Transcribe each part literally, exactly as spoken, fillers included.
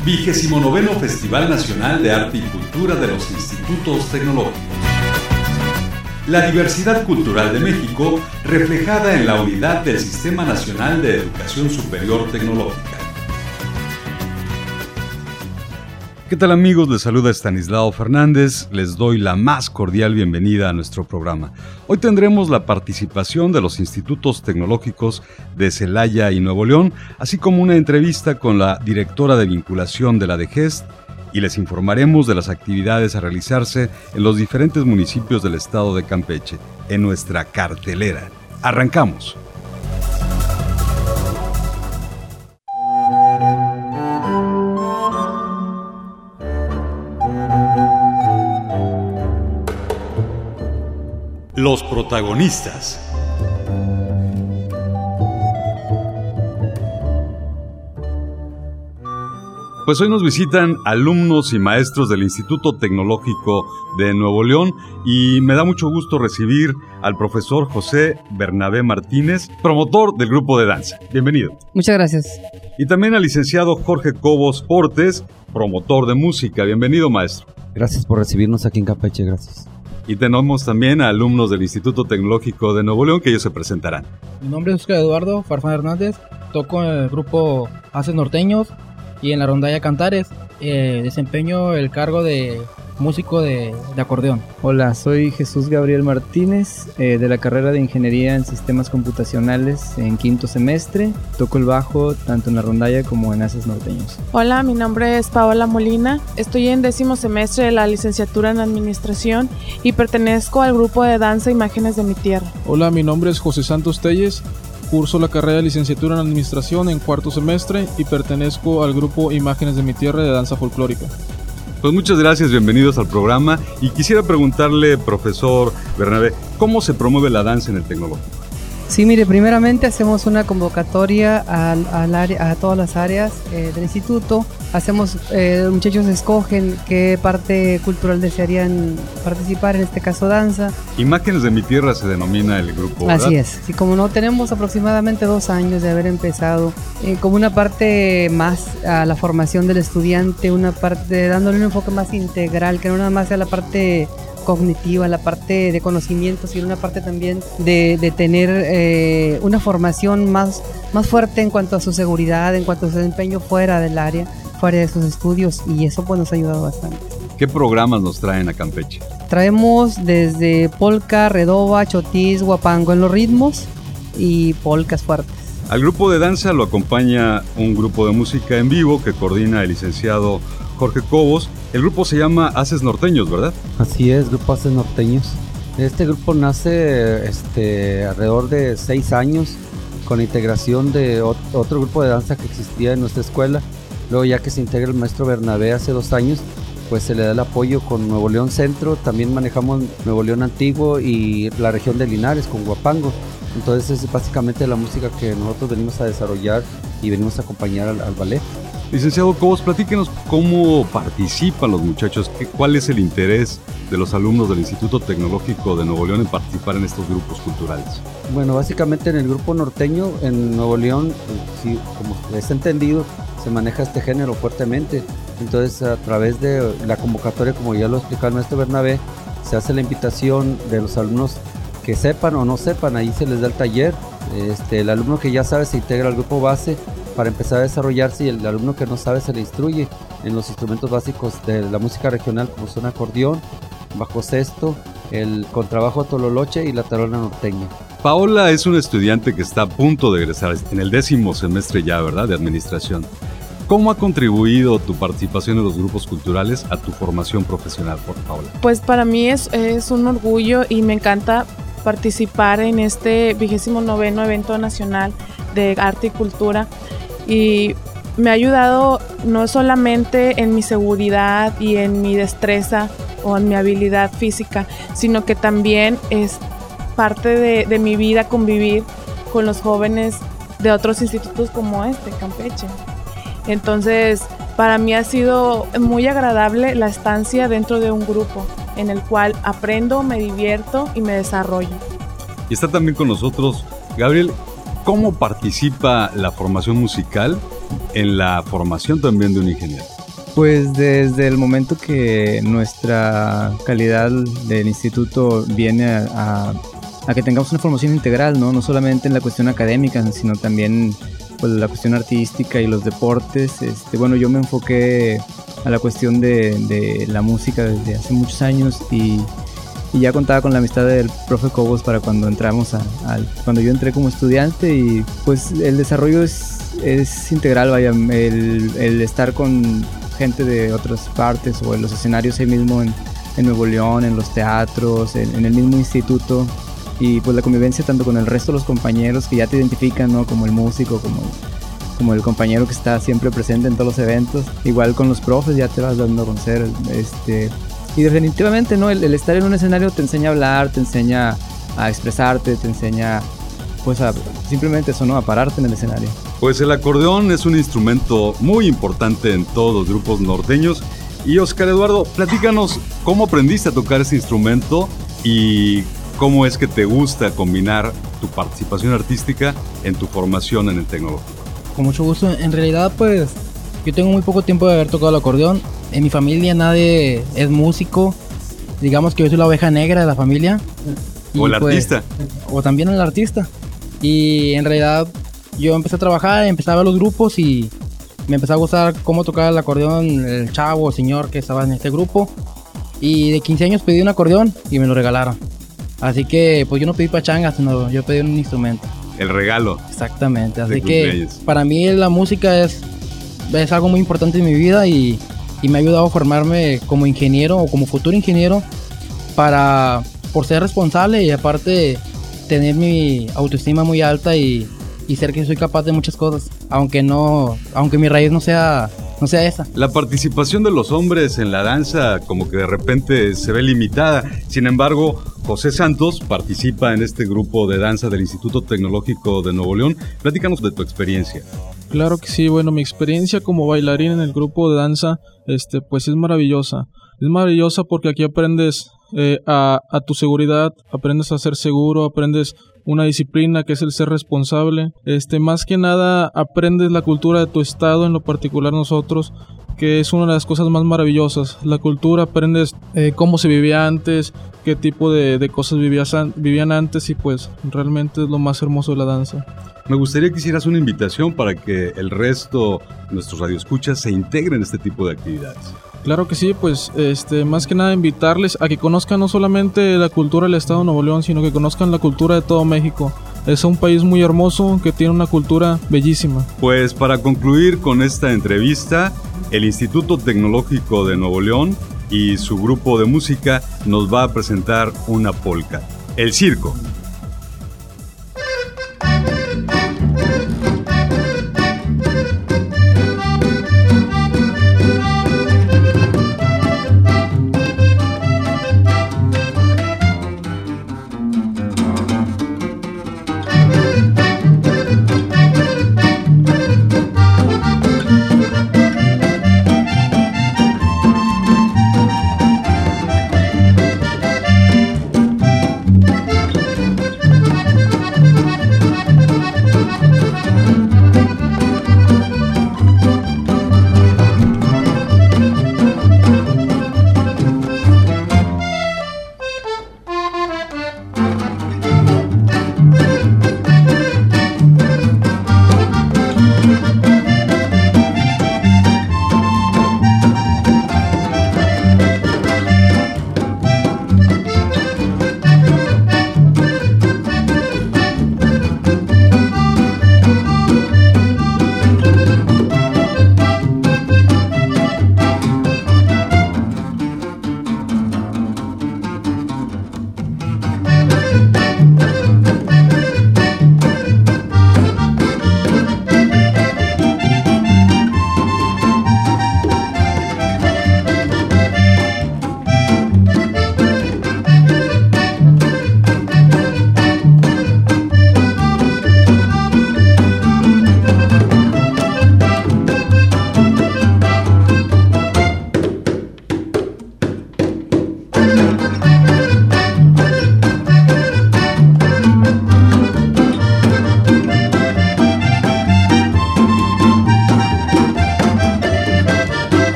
Vigésimo noveno Festival Nacional de Arte y Cultura de los Institutos Tecnológicos. La diversidad cultural de México reflejada en la unidad del Sistema Nacional de Educación Superior Tecnológica. ¿Qué tal, amigos? Les saluda Estanislao Fernández. Les doy la más cordial bienvenida a nuestro programa. Hoy tendremos la participación de los institutos tecnológicos de Celaya y Nuevo León, así como una entrevista con la directora de vinculación de la D G E S T, y les informaremos de las actividades a realizarse en los diferentes municipios del estado de Campeche, en nuestra cartelera. ¡Arrancamos! Los protagonistas. Pues hoy nos visitan alumnos y maestros del Instituto Tecnológico de Nuevo León y me da mucho gusto recibir al profesor José Bernabé Martínez, promotor del grupo de danza. Bienvenido. Muchas gracias. Y también al licenciado Jorge Cobos Portes, promotor de música. Bienvenido, maestro. Gracias por recibirnos aquí en Campeche, gracias. Y tenemos también a alumnos del Instituto Tecnológico de Nuevo León que ellos se presentarán. Mi nombre es Oscar Eduardo Farfán Hernández, toco en el grupo Haces Norteños y en la rondalla Cantares. Eh, desempeño el cargo de músico de, de acordeón. Hola, soy Jesús Gabriel Martínez, eh, de la carrera de Ingeniería en Sistemas Computacionales en quinto semestre. Toco el bajo tanto en la rondalla como en Haces Norteños. Hola, mi nombre es Paola Molina, estoy en décimo semestre de la licenciatura en Administración y pertenezco al grupo de danza Imágenes de mi Tierra. Hola, mi nombre es José Santos Telles, curso la carrera de licenciatura en Administración en cuarto semestre y pertenezco al grupo Imágenes de mi Tierra de danza folclórica. Pues muchas gracias, bienvenidos al programa. Y quisiera preguntarle, profesor Bernabé, ¿cómo se promueve la danza en el tecnológico? Sí, mire, primeramente hacemos una convocatoria al, al área, a todas las áreas eh, del instituto. Hacemos, eh, los muchachos escogen qué parte cultural desearían participar, en este caso danza. Imágenes de mi Tierra se denomina el grupo, ¿verdad? Así es, sí, como no tenemos aproximadamente dos años de haber empezado, eh, como una parte más a la formación del estudiante, una parte dándole un enfoque más integral, que no nada más sea la parte cognitiva, la parte de conocimiento, sino una parte también de, de tener eh, una formación más, más fuerte en cuanto a su seguridad, en cuanto a su desempeño fuera del área, fuera de sus estudios, y eso pues nos ha ayudado bastante. ¿Qué programas nos traen a Campeche? Traemos desde polka, redoba, chotis, guapango en los ritmos y polcas fuertes. Al grupo de danza lo acompaña un grupo de música en vivo que coordina el licenciado Jorge Cobos. El grupo se llama Haces Norteños, ¿verdad? Así es, Grupo Haces Norteños. Este grupo nace este, alrededor de seis años con la integración de ot- otro grupo de danza que existía en nuestra escuela. Luego, ya que se integra el maestro Bernabé hace dos años, pues se le da el apoyo con Nuevo León Centro. También manejamos Nuevo León Antiguo y la región de Linares con Guapango. Entonces es básicamente la música que nosotros venimos a desarrollar y venimos a acompañar al, al ballet. Licenciado Cobos, platíquenos cómo participan los muchachos, cuál es el interés de los alumnos del Instituto Tecnológico de Nuevo León en participar en estos grupos culturales. Bueno, básicamente en el grupo norteño, en Nuevo León, sí, como es entendido, se maneja este género fuertemente. Entonces, a través de la convocatoria, como ya lo explicó el maestro Bernabé, se hace la invitación de los alumnos que sepan o no sepan, ahí se les da el taller. Este, el alumno que ya sabe se integra al grupo base para empezar a desarrollarse, y el alumno que no sabe se le instruye en los instrumentos básicos de la música regional, como son acordeón, bajo sexto, el contrabajo tololoche y la tarola norteña. Paola es una estudiante que está a punto de egresar en el décimo semestre ya, ¿verdad?, de administración. ¿Cómo ha contribuido tu participación en los grupos culturales a tu formación profesional, por Paola? Pues para mí es, es un orgullo y me encanta participar en este vigésimo noveno evento nacional de arte y cultura, y me ha ayudado no solamente en mi seguridad y en mi destreza o en mi habilidad física, sino que también es parte de, de mi vida convivir con los jóvenes de otros institutos como este, Campeche. Entonces, para mí ha sido muy agradable la estancia dentro de un grupo en el cual aprendo, me divierto y me desarrollo. Y está también con nosotros Gabriel. ¿Cómo participa la formación musical en la formación también de un ingeniero? Pues desde el momento que nuestra calidad del instituto viene a, a, a que tengamos una formación integral, ¿no? No solamente en la cuestión académica, sino también pues, la cuestión artística y los deportes. Este, bueno, yo me enfoqué a la cuestión de, de la música desde hace muchos años y, y ya contaba con la amistad del profe Cobos para cuando entramos a, a, cuando yo entré como estudiante, y pues el desarrollo es, es integral, vaya, el, el estar con gente de otras partes o en los escenarios ahí mismo en, en Nuevo León, en los teatros, en, en el mismo instituto, y pues la convivencia tanto con el resto de los compañeros que ya te identifican, ¿no? Como el músico, como, como el compañero que está siempre presente en todos los eventos, igual con los profes ya te vas dando a conocer, este, y definitivamente, ¿no? El, el estar en un escenario te enseña a hablar, te enseña a expresarte, te enseña pues a, simplemente eso, ¿no? A pararte en el escenario. Pues el acordeón es un instrumento muy importante en todos los grupos norteños. Y Oscar Eduardo, platícanos cómo aprendiste a tocar ese instrumento y cómo es que te gusta combinar tu participación artística en tu formación en el tecnológico. Con mucho gusto. En realidad, pues, yo tengo muy poco tiempo de haber tocado el acordeón. En mi familia nadie es músico. Digamos que yo soy la oveja negra de la familia. O el pues, artista. O también el artista. Y en realidad yo empecé a trabajar, empecé a ver los grupos y me empezó a gustar cómo tocaba el acordeón el chavo, el señor que estaba en este grupo. Y de quince años pedí un acordeón y me lo regalaron. Así que pues yo no pedí pachangas, sino yo pedí un instrumento. El regalo. Exactamente. Así que para mí la música es, es algo muy importante en mi vida y, y me ha ayudado a formarme como ingeniero o como futuro ingeniero para, por ser responsable y aparte tener mi autoestima muy alta y, y ser que soy capaz de muchas cosas, aunque no, aunque mi raíz no sea, no sea esa. La participación de los hombres en la danza como que de repente se ve limitada. Sin embargo, José Santos participa en este grupo de danza del Instituto Tecnológico de Nuevo León. Platícanos de tu experiencia. Claro que sí, bueno, mi experiencia como bailarín en el grupo de danza, este, pues es maravillosa. Es maravillosa porque aquí aprendes eh, a, a tu seguridad, aprendes a ser seguro, aprendes una disciplina que es el ser responsable. Este, más que nada aprendes la cultura de tu estado, en lo particular nosotros, que es una de las cosas más maravillosas. La cultura, aprendes eh, cómo se vivía antes, qué tipo de, de cosas vivías an- vivían antes y pues realmente es lo más hermoso de la danza. Me gustaría que hicieras una invitación para que el resto de nuestros radioescuchas se integren en este tipo de actividades. Claro que sí, pues este, más que nada invitarles a que conozcan no solamente la cultura del estado de Nuevo León, sino que conozcan la cultura de todo México. Es un país muy hermoso que tiene una cultura bellísima. Pues para concluir con esta entrevista, el Instituto Tecnológico de Nuevo León y su grupo de música nos va a presentar una polca, El Circo.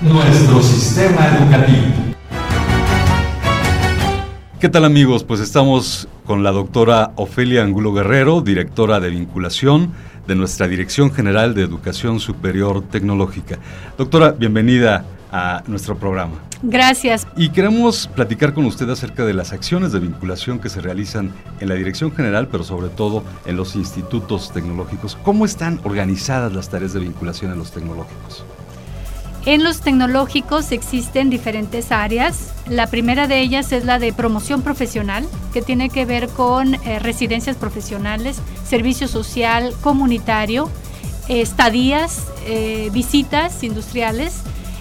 Nuestro sistema educativo. ¿Qué tal, amigos? Pues estamos con la doctora Ofelia Angulo Guerrero, directora de vinculación de nuestra Dirección General de Educación Superior Tecnológica. Doctora, bienvenida a nuestro programa. Gracias. Y queremos platicar con usted acerca de las acciones de vinculación que se realizan en la Dirección General, pero sobre todo en los institutos tecnológicos. ¿Cómo están organizadas las tareas de vinculación en los tecnológicos? En los tecnológicos existen diferentes áreas. La primera de ellas es la de promoción profesional, que tiene que ver con eh, residencias profesionales, servicio social, comunitario, eh, estadías, eh, visitas industriales.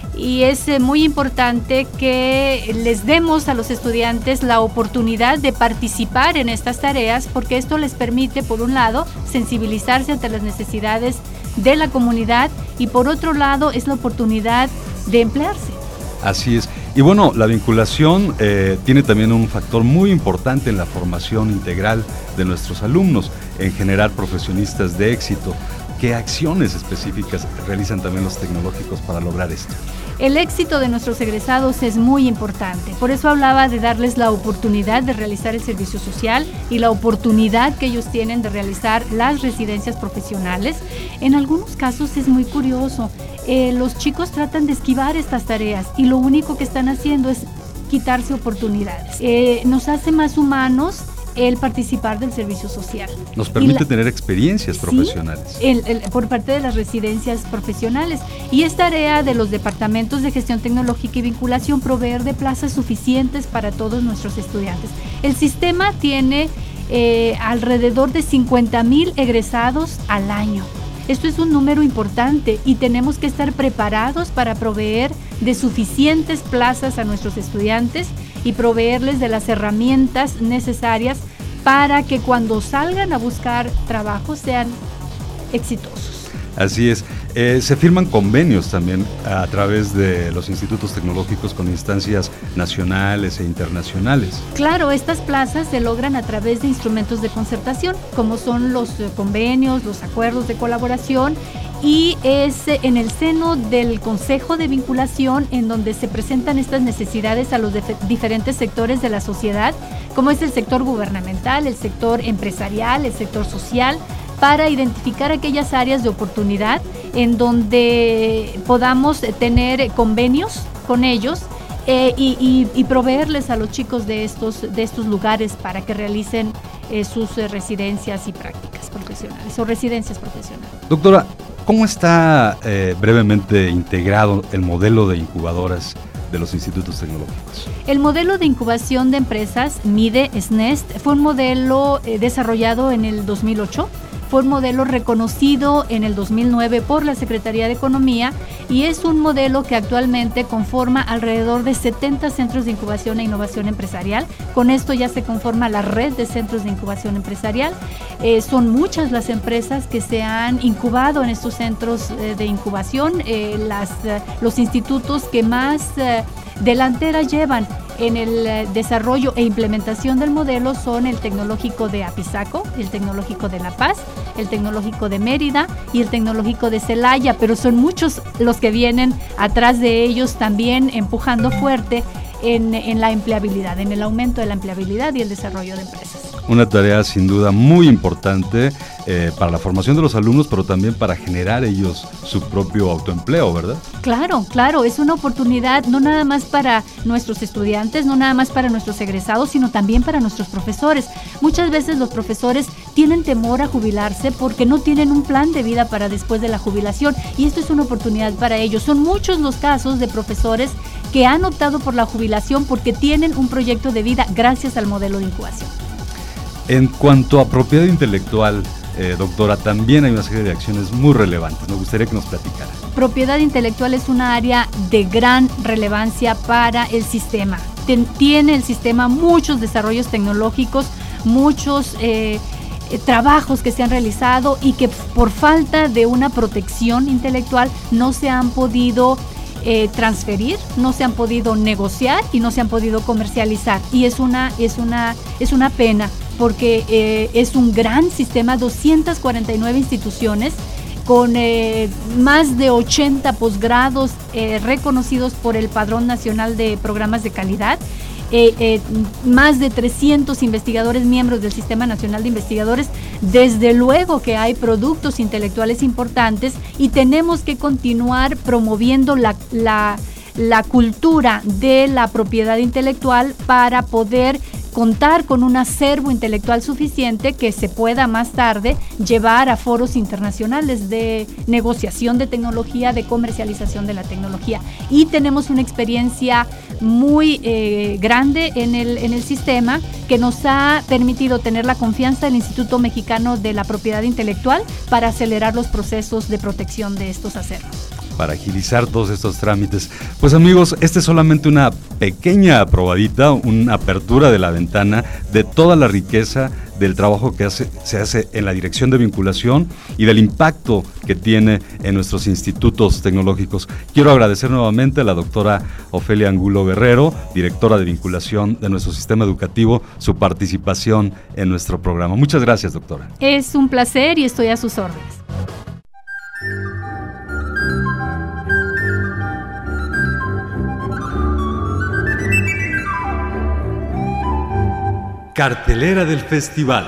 Y es eh, muy importante que les demos a los estudiantes la oportunidad de participar en estas tareas, porque esto les permite, por un lado, sensibilizarse ante las necesidades de la comunidad y por otro lado es la oportunidad de emplearse. Así es. Y bueno, la vinculación eh, tiene también un factor muy importante en la formación integral de nuestros alumnos, en generar profesionistas de éxito. ¿Qué acciones específicas realizan también los tecnológicos para lograr esto? El éxito de nuestros egresados es muy importante, por eso hablaba de darles la oportunidad de realizar el servicio social y la oportunidad que ellos tienen de realizar las residencias profesionales. En algunos casos es muy curioso, eh, los chicos tratan de esquivar estas tareas y lo único que están haciendo es quitarse oportunidades. Eh, nos hace más humanos el participar del servicio social. Nos permite la, tener experiencias profesionales. Sí, el, el, por parte de las residencias profesionales. Y es tarea de los departamentos de gestión tecnológica y vinculación proveer de plazas suficientes para todos nuestros estudiantes. El sistema tiene eh, alrededor de cincuenta mil egresados al año. Esto es un número importante y tenemos que estar preparados para proveer de suficientes plazas a nuestros estudiantes y proveerles de las herramientas necesarias para que cuando salgan a buscar trabajo sean exitosos. Así es. Eh, se firman convenios también a través de los institutos tecnológicos con instancias nacionales e internacionales. Claro, estas plazas se logran a través de instrumentos de concertación, como son los eh, convenios, los acuerdos de colaboración, y es en el seno del Consejo de Vinculación en donde se presentan estas necesidades a los diferentes sectores de la sociedad, como es el sector gubernamental, el sector empresarial, el sector social, para identificar aquellas áreas de oportunidad en donde podamos tener convenios con ellos eh, y, y, y proveerles a los chicos de estos, de estos lugares para que realicen eh, sus eh, residencias y prácticas profesionales o residencias profesionales. Doctora, ¿cómo está eh, brevemente integrado el modelo de incubadoras de los institutos tecnológicos? El modelo de incubación de empresas, MIDE SNEST, fue un modelo eh, desarrollado en el dos mil ocho. Fue un modelo reconocido en el dos mil nueve por la Secretaría de Economía y es un modelo que actualmente conforma alrededor de setenta centros de incubación e innovación empresarial. Con esto ya se conforma la red de centros de incubación empresarial. Eh, son muchas las empresas que se han incubado en estos centros eh, de incubación. Eh, las, eh, los institutos que más eh, delantera llevan en el eh, desarrollo e implementación del modelo son el Tecnológico de Apizaco, el Tecnológico de La Paz, el Tecnológico de Mérida y el Tecnológico de Celaya, pero son muchos los que vienen atrás de ellos también empujando fuerte en, en la empleabilidad, en el aumento de la empleabilidad y el desarrollo de empresas. Una tarea sin duda muy importante eh, para la formación de los alumnos, pero también para generar ellos su propio autoempleo, ¿verdad? Claro, claro, es una oportunidad no nada más para nuestros estudiantes, no nada más para nuestros egresados, sino también para nuestros profesores. Muchas veces los profesores tienen temor a jubilarse porque no tienen un plan de vida para después de la jubilación y esto es una oportunidad para ellos. Son muchos los casos de profesores que han optado por la jubilación porque tienen un proyecto de vida gracias al modelo de incubación. En cuanto a propiedad intelectual, eh, doctora, también hay una serie de acciones muy relevantes. Me gustaría que nos platicara. Propiedad intelectual es una área de gran relevancia para el sistema. Ten, tiene el sistema muchos desarrollos tecnológicos, muchos eh, eh, trabajos que se han realizado y que por falta de una protección intelectual no se han podido eh, transferir, no se han podido negociar y no se han podido comercializar. Y es una, es una, es una pena, porque eh, es un gran sistema, doscientas cuarenta y nueve instituciones con eh, más de ochenta posgrados eh, reconocidos por el Padrón Nacional de Programas de Calidad. Eh, eh, más de trescientos investigadores miembros del Sistema Nacional de Investigadores. Desde luego que hay productos intelectuales importantes y tenemos que continuar promoviendo la, la, la cultura de la propiedad intelectual para poder contar con un acervo intelectual suficiente que se pueda más tarde llevar a foros internacionales de negociación de tecnología, de comercialización de la tecnología. Y tenemos una experiencia muy eh, grande en el, en el sistema que nos ha permitido tener la confianza del Instituto Mexicano de la Propiedad Intelectual para acelerar los procesos de protección de estos acervos. Para agilizar todos estos trámites. Pues amigos, esta es solamente una pequeña probadita, una apertura de la ventana de toda la riqueza del trabajo que hace, se hace en la dirección de vinculación y del impacto que tiene en nuestros institutos tecnológicos. Quiero agradecer nuevamente a la doctora Ofelia Angulo Guerrero, directora de vinculación de nuestro sistema educativo, su participación en nuestro programa. Muchas gracias, doctora. Es un placer y estoy a sus órdenes. Cartelera del festival.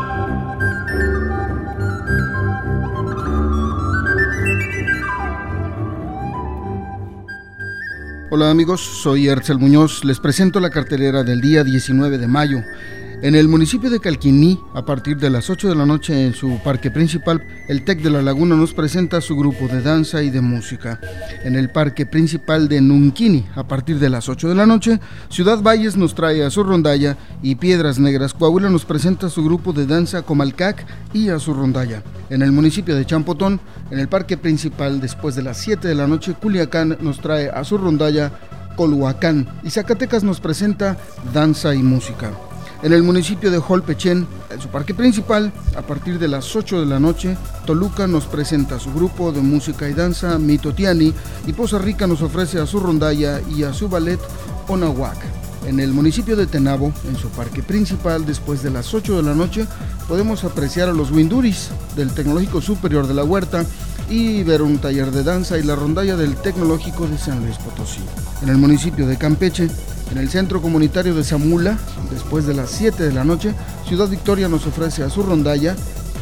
Hola amigos, soy Herzl Muñoz. Les presento la cartelera del día diecinueve de mayo. En el municipio de Calquiní, a partir de las ocho de la noche en su parque principal, el TEC de la Laguna nos presenta su grupo de danza y de música. En el parque principal de Nunquini, a partir de las ocho de la noche, Ciudad Valles nos trae a su rondalla y Piedras Negras, Coahuila, nos presenta su grupo de danza Comalcac y a su rondalla. En el municipio de Champotón, en el parque principal, después de las siete de la noche, Culiacán nos trae a su rondalla Colhuacán y Zacatecas nos presenta danza y música. En el municipio de Jolpechén, en su parque principal, a partir de las ocho de la noche, Toluca nos presenta su grupo de música y danza Mitotiani y Poza Rica nos ofrece a su rondalla y a su ballet Onahuac. En el municipio de Tenabo, en su parque principal, después de las ocho de la noche, podemos apreciar a los Winduris del Tecnológico Superior de la Huerta y ver un taller de danza y la rondalla del Tecnológico de San Luis Potosí. En el municipio de Campeche, en el Centro Comunitario de Zamula, después de las siete de la noche, Ciudad Victoria nos ofrece a su rondalla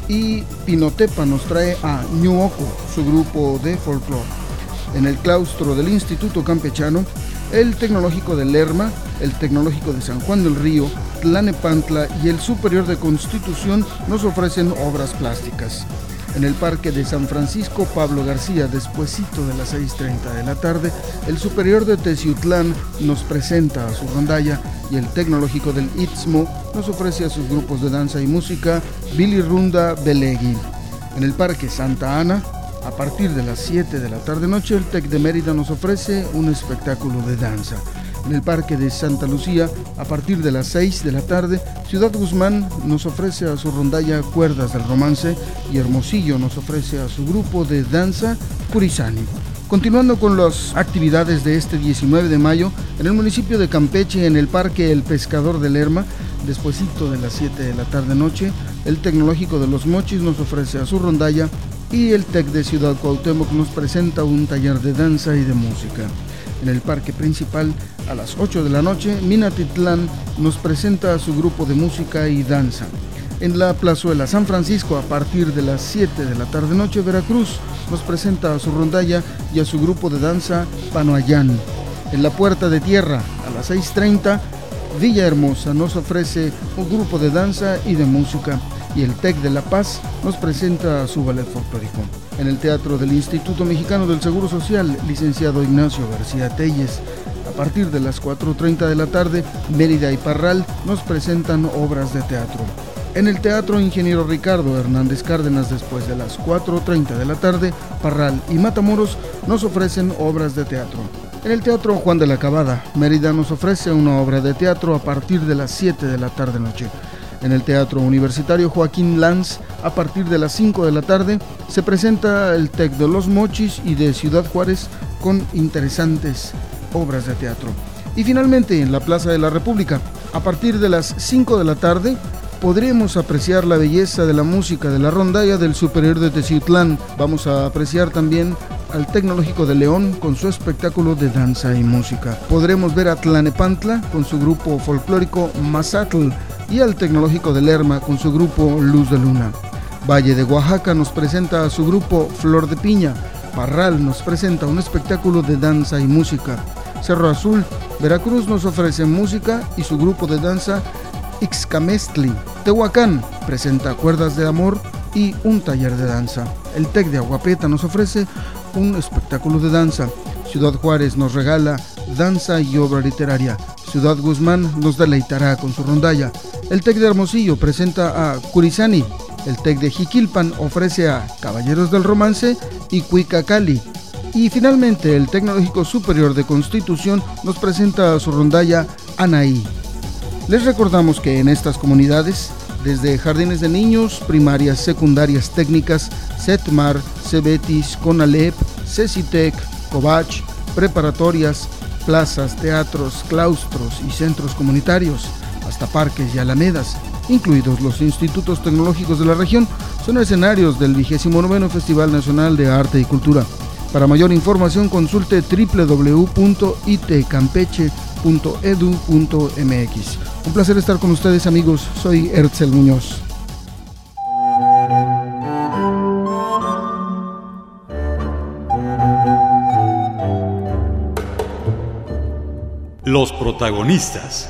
y Pinotepa nos trae a Ñuoco, su grupo de folclore. En el claustro del Instituto Campechano, el Tecnológico de Lerma, el Tecnológico de San Juan del Río, Tlanepantla y el Superior de Constitución nos ofrecen obras plásticas. En el Parque de San Francisco Pablo García, despuesito de las seis treinta de la tarde, el Superior de Teciutlán nos presenta a su rondalla y el Tecnológico del Istmo nos ofrece a sus grupos de danza y música Billy Runda Belegui. En el Parque Santa Ana, a partir de las siete de la tarde-noche, el TEC de Mérida nos ofrece un espectáculo de danza. En el Parque de Santa Lucía, a partir de las seis de la tarde, Ciudad Guzmán nos ofrece a su rondalla Cuerdas del Romance y Hermosillo nos ofrece a su grupo de danza Curizani. Continuando con las actividades de este diecinueve de mayo, en el municipio de Campeche, en el Parque El Pescador de Lerma, despuesito de las siete de la tarde-noche, el Tecnológico de Los Mochis nos ofrece a su rondalla y el TEC de Ciudad Cuauhtémoc nos presenta un taller de danza y de música. En el parque principal, a las ocho de la noche, Minatitlán nos presenta a su grupo de música y danza. En la plazuela San Francisco, a partir de las siete de la tarde-noche, Veracruz nos presenta a su rondalla y a su grupo de danza Panoayán. En la Puerta de Tierra, a las seis treinta, Villahermosa nos ofrece un grupo de danza y de música. Y el TEC de La Paz nos presenta a su ballet folclórico. En el Teatro del Instituto Mexicano del Seguro Social, licenciado Ignacio García Telles, a partir de las cuatro treinta de la tarde, Mérida y Parral nos presentan obras de teatro. En el Teatro Ingeniero Ricardo Hernández Cárdenas, después de las cuatro treinta de la tarde, Parral y Matamoros nos ofrecen obras de teatro. En el Teatro Juan de la Cabada, Mérida nos ofrece una obra de teatro a partir de las siete de la tarde-noche. En el Teatro Universitario Joaquín Lanz, a partir de las cinco de la tarde, se presenta el TEC de Los Mochis y de Ciudad Juárez con interesantes obras de teatro. Y finalmente, en la Plaza de la República, a partir de las cinco de la tarde, podremos apreciar la belleza de la música de la rondalla del Superior de Teciutlán. Vamos a apreciar también al Tecnológico de León con su espectáculo de danza y música. Podremos ver a Tlanepantla con su grupo folclórico Mazatl y al Tecnológico de Lerma con su grupo Luz de Luna. Valle de Oaxaca nos presenta a su grupo Flor de Piña. Parral nos presenta un espectáculo de danza y música. Cerro Azul, Veracruz nos ofrece música y su grupo de danza Ixcamestli. Tehuacán presenta cuerdas de amor y un taller de danza. El Tec de Agua Prieta nos ofrece un espectáculo de danza. Ciudad Juárez nos regala danza y obra literaria. Ciudad Guzmán nos deleitará con su rondalla. El Tec de Hermosillo presenta a Curizani. El Tec de Jiquilpan ofrece a Caballeros del Romance y Cuicacali. Y finalmente el Tecnológico Superior de Constitución nos presenta a su rondalla Anaí. Les recordamos que en estas comunidades, desde jardines de niños, primarias, secundarias, técnicas, Setmar, Cebetis, Conalep, Cecitec, Covach, preparatorias, plazas, teatros, claustros y centros comunitarios, hasta parques y alamedas, incluidos los institutos tecnológicos de la región, son escenarios del vigésimo noveno Festival Nacional de Arte y Cultura. Para mayor información consulte doble u doble u doble u punto i t campeche punto e d u punto m x. Un placer estar con ustedes, amigos. Soy Herzl Muñoz. Los protagonistas.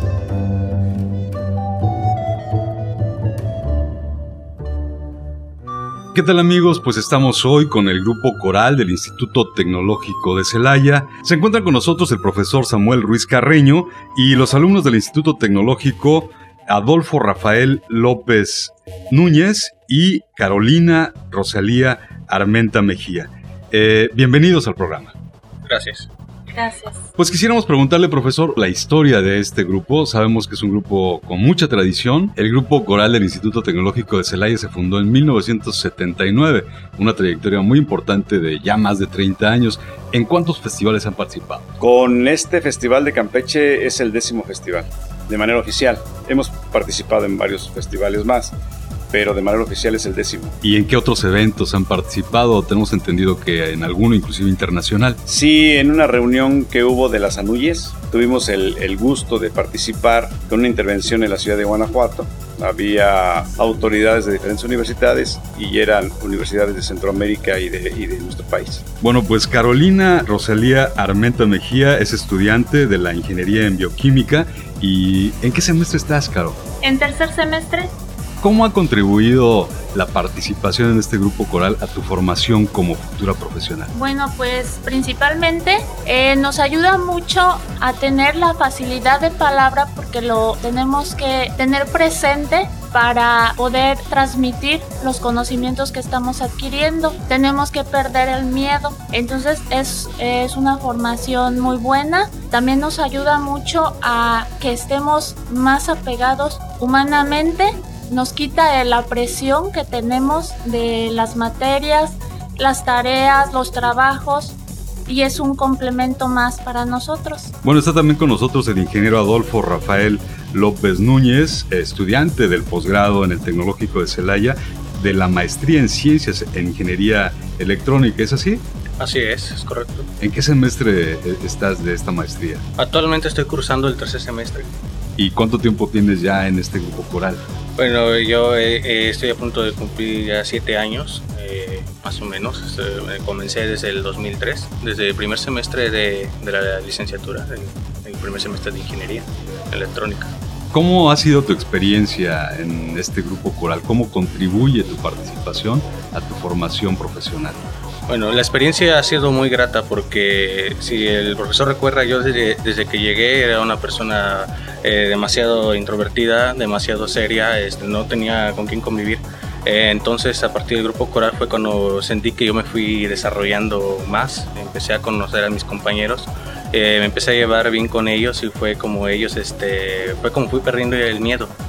¿Qué tal, amigos? Pues estamos hoy con el grupo coral del Instituto Tecnológico de Celaya. Se encuentra con nosotros el profesor Samuel Ruiz Carreño y los alumnos del Instituto Tecnológico Adolfo Rafael López Núñez y Carolina Rosalía Armenta Mejía. Eh, bienvenidos al programa. Gracias. Gracias. Pues quisiéramos preguntarle, profesor, la historia de este grupo. Sabemos que es un grupo con mucha tradición. El grupo coral del Instituto Tecnológico de Celaya se fundó en mil novecientos setenta y nueve, una trayectoria muy importante de ya más de treinta años. ¿En cuántos festivales han participado? Con este Festival de Campeche es el décimo festival, de manera oficial. Hemos participado en varios festivales más, pero de manera oficial es el décimo. ¿Y en qué otros eventos han participado? Tenemos entendido que en alguno inclusive internacional. Sí, en una reunión que hubo de las Anuyes, tuvimos el, el gusto de participar con una intervención en la ciudad de Guanajuato. Había autoridades de diferentes universidades y eran universidades de Centroamérica y de, y de nuestro país. Bueno, pues Carolina Rosalía Armenta Mejía es estudiante de la Ingeniería en Bioquímica. ¿Y en qué semestre estás, Caro? En tercer semestre. ¿Cómo ha contribuido la participación en este grupo coral a tu formación como futura profesional? Bueno, pues principalmente eh, nos ayuda mucho a tener la facilidad de palabra porque lo tenemos que tener presente para poder transmitir los conocimientos que estamos adquiriendo. Tenemos que perder el miedo. Entonces es, es una formación muy buena. También nos ayuda mucho a que estemos más apegados humanamente. Nos quita la presión que tenemos de las materias, las tareas, los trabajos, y es un complemento más para nosotros. Bueno, está también con nosotros el ingeniero Adolfo Rafael López Núñez, estudiante del posgrado en el Tecnológico de Celaya, de la maestría en Ciencias en Ingeniería Electrónica, ¿es así? Así es, es correcto. ¿En qué semestre estás de esta maestría? Actualmente estoy cursando el tercer semestre. ¿Y cuánto tiempo tienes ya en este grupo coral? Bueno, yo eh, estoy a punto de cumplir ya siete años, eh, más o menos. Eh, comencé desde el dos mil tres, desde el primer semestre de, de la licenciatura, el, el primer semestre de Ingeniería Electrónica. ¿Cómo ha sido tu experiencia en este grupo coral? ¿Cómo contribuye tu participación a tu formación profesional? Bueno, la experiencia ha sido muy grata porque si el profesor recuerda, yo desde, desde que llegué era una persona eh, demasiado introvertida, demasiado seria, este, no tenía con quién convivir. Eh, entonces a partir del grupo coral fue cuando sentí que yo me fui desarrollando más, empecé a conocer a mis compañeros, eh, me empecé a llevar bien con ellos y fue como ellos, este, fue como fui perdiendo el miedo.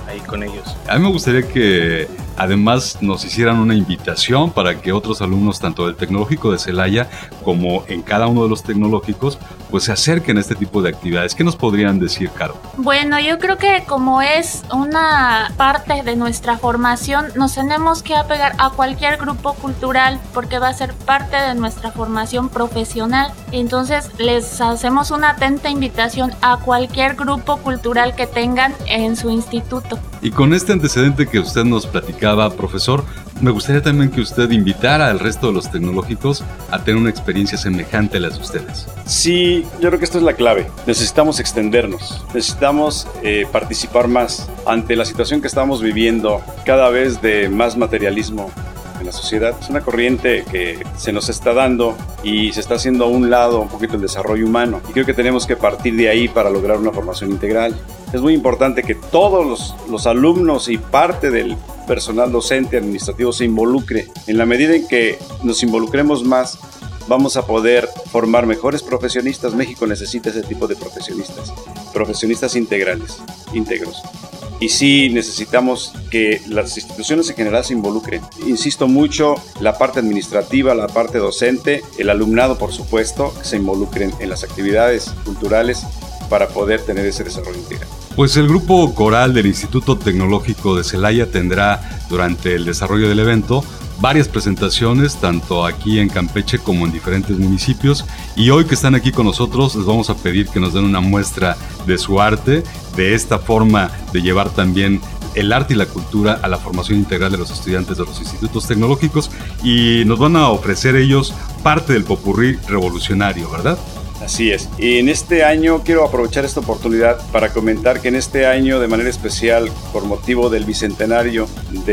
ahí con ellos. A mí me gustaría que además nos hicieran una invitación para que otros alumnos, tanto del Tecnológico de Celaya como en cada uno de los tecnológicos, pues se acerquen a este tipo de actividades. ¿Qué nos podrían decir, Caro? Bueno, yo creo que como es una parte de nuestra formación, nos tenemos que apegar a cualquier grupo cultural porque va a ser parte de nuestra formación profesional. Entonces les hacemos una atenta invitación a cualquier grupo cultural que tengan en su instituto. Y con este antecedente que usted nos platicaba, profesor, me gustaría también que usted invitara al resto de los tecnológicos a tener una experiencia semejante a las de ustedes. Sí, yo creo que esto es la clave. Necesitamos extendernos, necesitamos eh, participar más ante la situación que estamos viviendo, cada vez de más materialismo en la sociedad. Es una corriente que se nos está dando y se está haciendo a un lado un poquito el desarrollo humano. Y creo que tenemos que partir de ahí para lograr una formación integral. Es muy importante que todos los, los alumnos y parte del personal docente administrativo se involucre. En la medida en que nos involucremos más, vamos a poder formar mejores profesionistas. México necesita ese tipo de profesionistas, profesionistas integrales, íntegros. Y sí necesitamos que las instituciones en general se involucren. Insisto mucho, la parte administrativa, la parte docente, el alumnado, por supuesto, que se involucren en las actividades culturales para poder tener ese desarrollo integral. Pues el grupo coral del Instituto Tecnológico de Celaya tendrá durante el desarrollo del evento varias presentaciones, tanto aquí en Campeche como en diferentes municipios, y hoy que están aquí con nosotros les vamos a pedir que nos den una muestra de su arte, de esta forma de llevar también el arte y la cultura a la formación integral de los estudiantes de los institutos tecnológicos, y nos van a ofrecer ellos parte del popurrí revolucionario, ¿verdad? Así es. Y en este año quiero aprovechar esta oportunidad para comentar que en este año, de manera especial, por motivo del bicentenario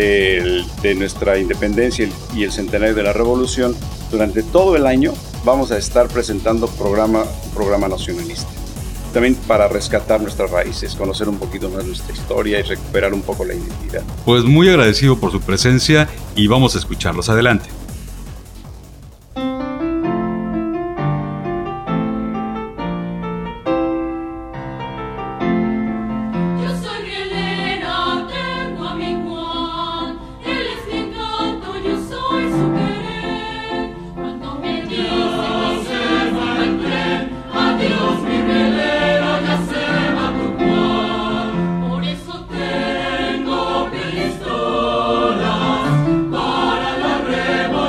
de, de nuestra independencia y el centenario de la revolución, durante todo el año vamos a estar presentando programa, programa nacionalista. También para rescatar nuestras raíces, conocer un poquito más nuestra historia y recuperar un poco la identidad. Pues muy agradecido por su presencia y vamos a escucharlos. Adelante. Para la revolución.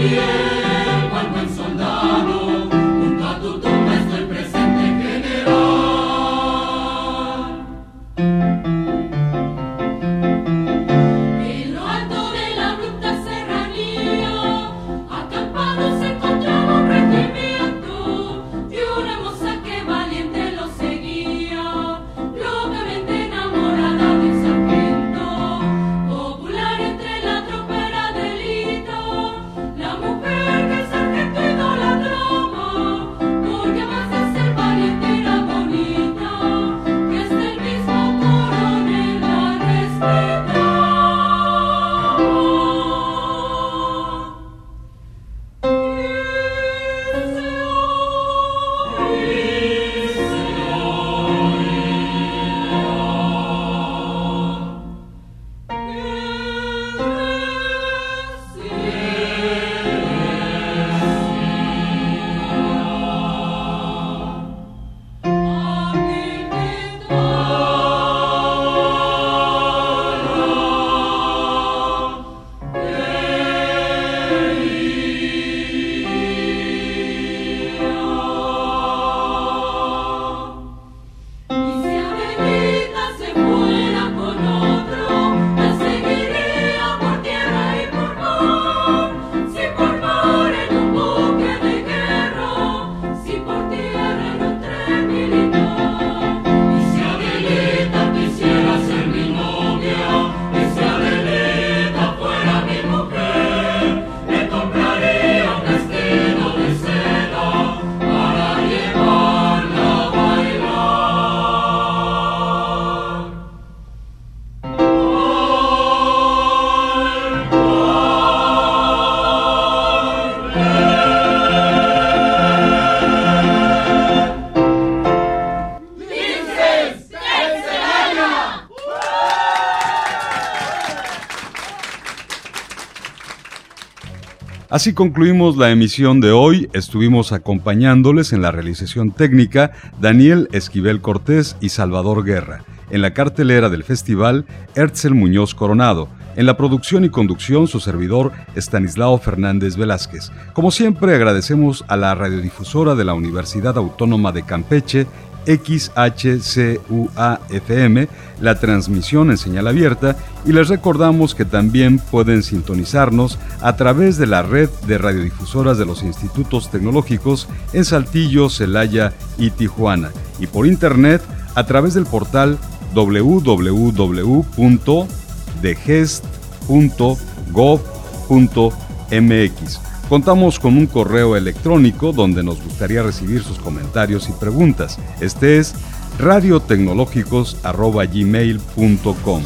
Así concluimos la emisión de hoy. Estuvimos acompañándoles en la realización técnica Daniel Esquivel Cortés y Salvador Guerra. En la cartelera del festival, Herzl Muñoz Coronado. En la producción y conducción, su servidor, Estanislao Fernández Velázquez. Como siempre, agradecemos a la radiodifusora de la Universidad Autónoma de Campeche, X H C U A F M, la transmisión en señal abierta, y les recordamos que también pueden sintonizarnos a través de la red de radiodifusoras de los institutos tecnológicos en Saltillo, Celaya y Tijuana, y por internet a través del portal doble u doble u doble u punto degest punto gob punto m x. Contamos con un correo electrónico donde nos gustaría recibir sus comentarios y preguntas. Este es radiotecnológicos arroba gmail punto com.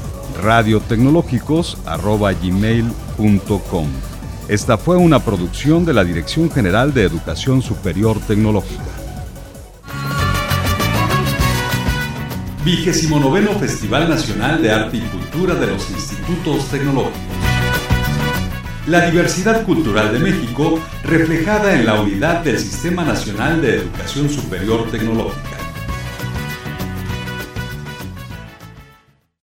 radiotecnológicos arroba gmail punto com. Esta fue una producción de la Dirección General de Educación Superior Tecnológica. Vigésimo noveno Festival Nacional de Arte y Cultura de los Institutos Tecnológicos. La diversidad cultural de México reflejada en la unidad del Sistema Nacional de Educación Superior Tecnológica.